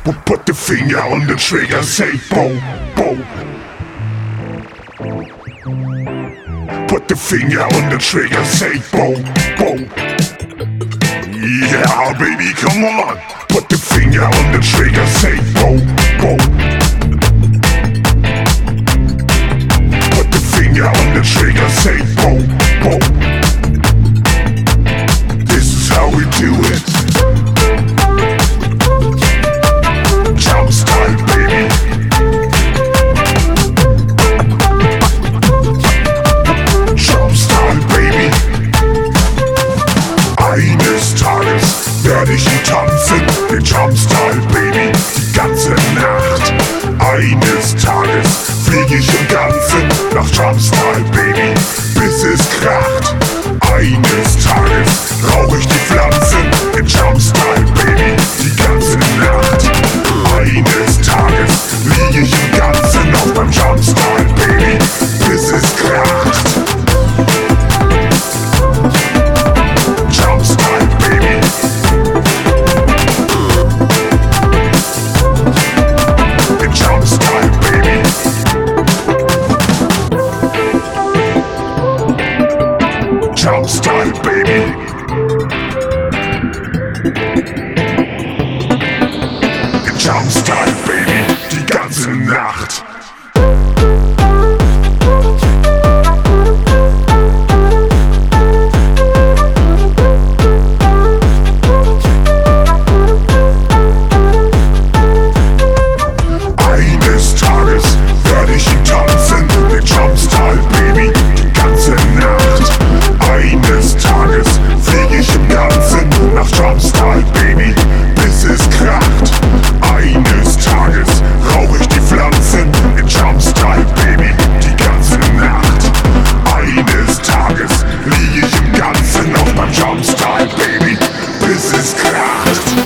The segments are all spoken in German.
Put the finger on the trigger, say boom, boom. Put the finger on the trigger, say boom, boom. Yeah, baby, come on. Put the finger on the trigger, say boom, boom. Put the finger on the trigger, say boom, boom. This is how we do it. Jump style, baby. Jump style, baby. Eines Tages werde ich hier tanzen, den Jump style, baby, die ganze Nacht. Eines Tages fliege ich im Ganzen nach Jump style, baby, bis es kracht. Eines Tages rauche ich die Pflanzen in Jump style, baby, die ganze Nacht. Eines Tages liege ich im Ganzen auf meinem Jump style, baby, bis es kracht. Jump style, baby. In Jump style, baby. Jump style, baby. In Jump style, baby, die ganze Nacht. Eines Tages werde ich ihn tanzen, den Jump style, baby, die ganze Nacht. Eines Tages fliege ich im Ganzen nach Jump style, baby, bis es kracht. Eines Tages rauche ich die Pflanzen in Jump style, baby, die ganze Nacht. Eines Tages liege ich im Ganzen auf meinem Jump style, baby, bis es kracht.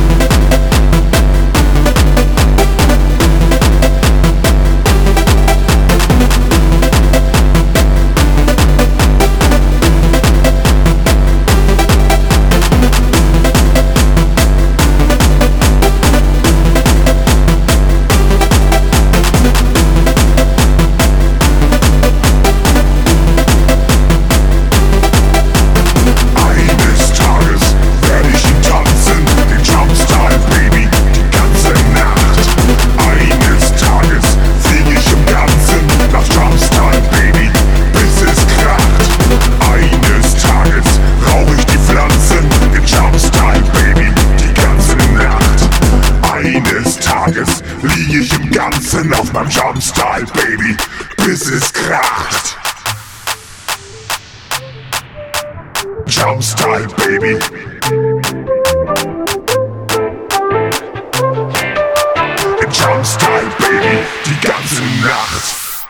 Liege ich im Ganzen auf meinem Jump style, baby, bis es kracht. Jump style, baby.